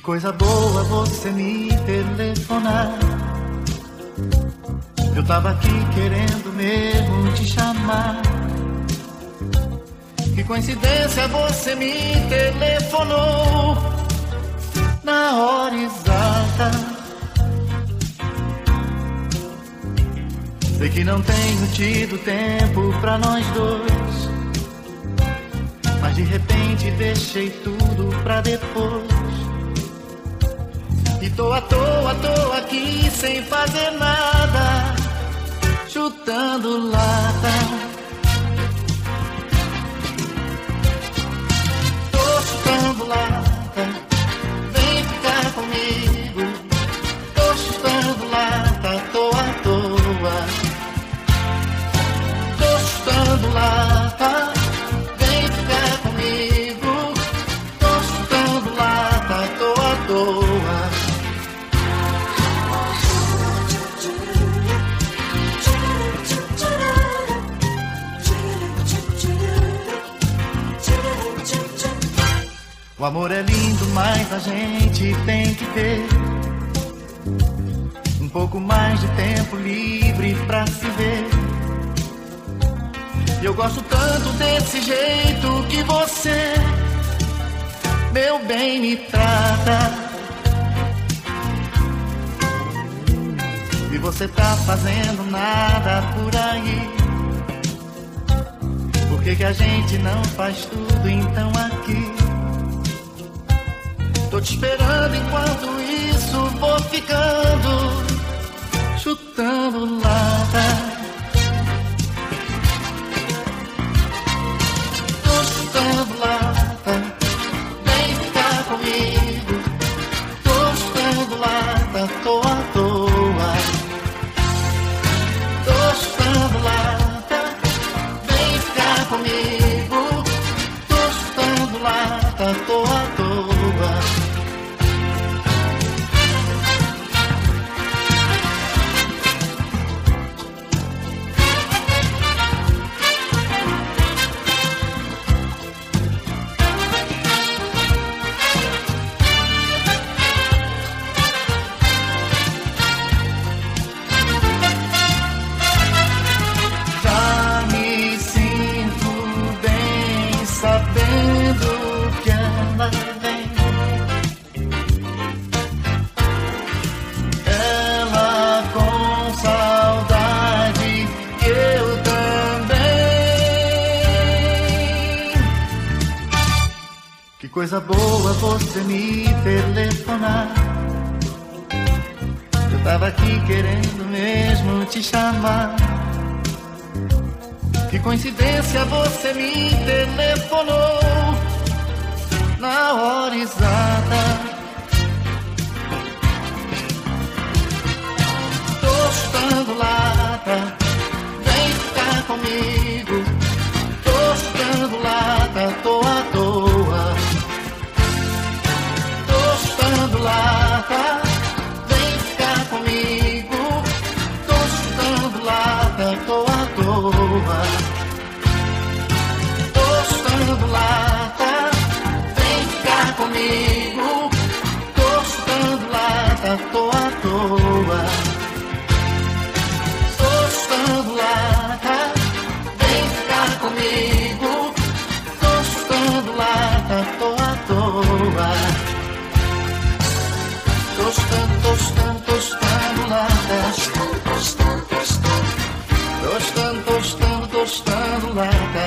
coisa boa você me telefonar. Eu tava aqui querendo mesmo te chamar. Que coincidência, você me telefonou na hora exata. Sei que não tenho tido tempo pra nós dois, mas de repente deixei tudo pra depois. E tô à toa aqui sem fazer nada, chutando lata. Tô chutando lata, vem ficar comigo. Tô chutando lata, tô à toa. Tô chutando lata, vem ficar comigo. Tô chutando lata, tô à toa. O amor é lindo, mas a gente tem que ter um pouco mais de tempo livre pra se ver. E eu gosto tanto desse jeito que você, meu bem, me trata. E você tá fazendo nada por aí. Por que a gente não faz tudo então aqui? Tô te esperando, enquanto isso vou ficando, chutando lata. Tô chutando lata, vem ficar comigo. Tô chutando lata, tô à toa. Tô chutando lata, vem ficar comigo. Tô chutando lata, tô à toa. Coisa boa você me telefonar. Eu tava aqui querendo mesmo te chamar. Que coincidência, você me telefonou na hora exata. Tô chutando lata, vem ficar comigo. Tô chutando lata, tô à toa. Chutando lata, vem ficar comigo. Tô chutando lata, tô à toa. Tô chutando lata, vem ficar comigo. Tô chutando lata, tô à toa. Tô chutando lata, vem ficar comigo. Tô chutando lata, tô à toa. Tostando lata. Tostando lata.